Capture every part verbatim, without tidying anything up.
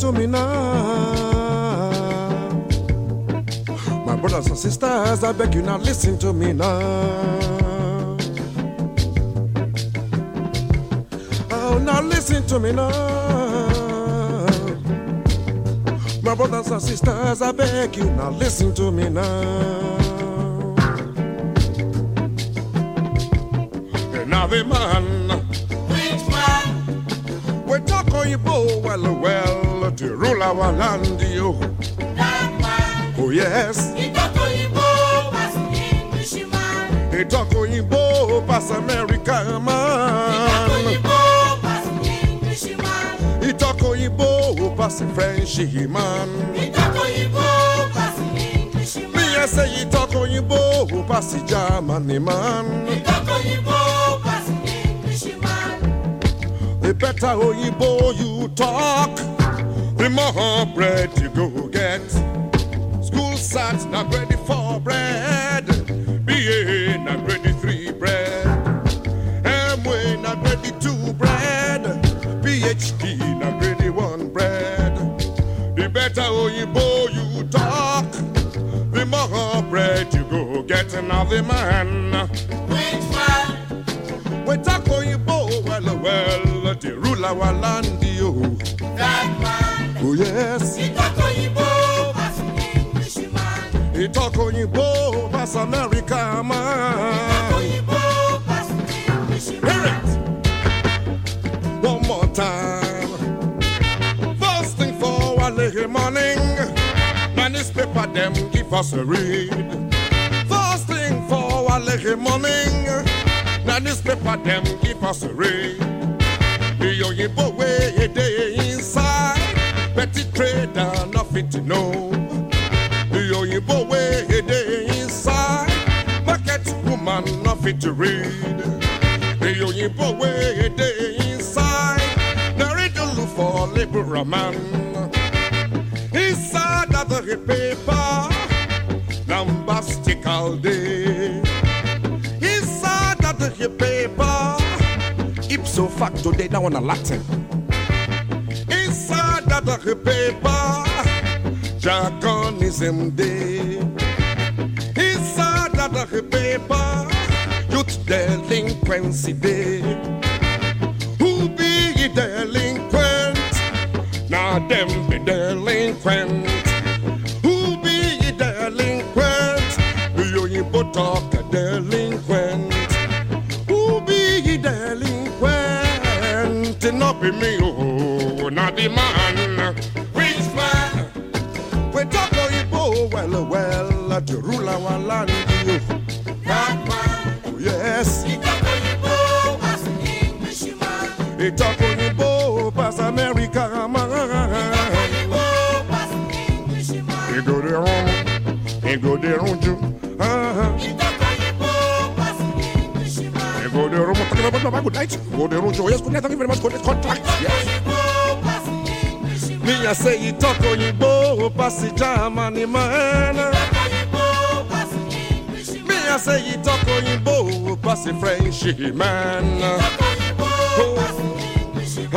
to me now. My brothers and sisters, I beg you now, listen to me now. Oh, now listen to me now. My brothers and sisters, I beg you now, listen to me now. Now the man, which man? We talk on you well, well, to rule our land, you. That man. Oh yes. He talk on you pass Englishman. He talk on you pass America man. He talk on you pass Englishman. He talk on you pass French man. He talk on you pass Englishman. Me I say he talk on you pass Germany man. He talk on you pass Englishman. The better Oyibo you talk, the more bread you go get. School starts not ready for bread. B A not ready three bread. M W not ready two bread. P H D not ready one bread. The better Oyibo you talk, the more bread you go get. Another man. Which man? We talk Oyibo well well, to rule our land, you. That man. Oh yes. He talk on you pass Englishman. He talk Oyibo pass America man. He talk on you pass Englishman. Hear it one more time. First thing for a little morning, the newspaper them give us a read. First thing for a little morning, the newspaper them give us a read. The Oyibo way they inside, petty trader nothing to know. The Oyibo way they inside, market woman nothing to read. The Oyibo way they inside, now read the look for liberal man. Inside of the paper, bombastic all day. Inside of the paper, ipso facto they don't want a Latin. Inside of the paper, jargonism day. Inside of the paper, youth delinquency day. Who be delinquent? Now them be delinquent. Who be delinquent? The Oyibo talk a delinquent. Who be delinquent? Not be me, oh, not the man. Which man? We talk Oyibo well, well, to rule our land, you. That man. Oh yes. He talk on you pass Englishman. He talk Oyibo pass America man. He go there on, he go there on you. Uh-huh. He talk on you pass Englishman. He go there on, talking about my good night. Go there on you. Yes, good night. Thank you very much for this contract. Yes. Me I say he talk Oyibo pass Germany man. Me I say he talk Oyibo pass French man. Oh, oh,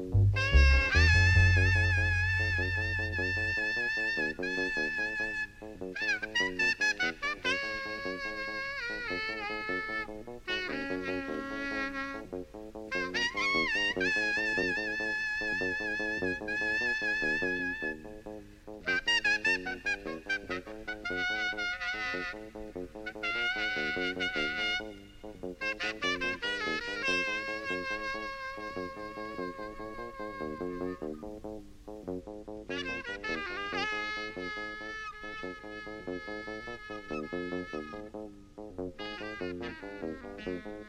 Thank you.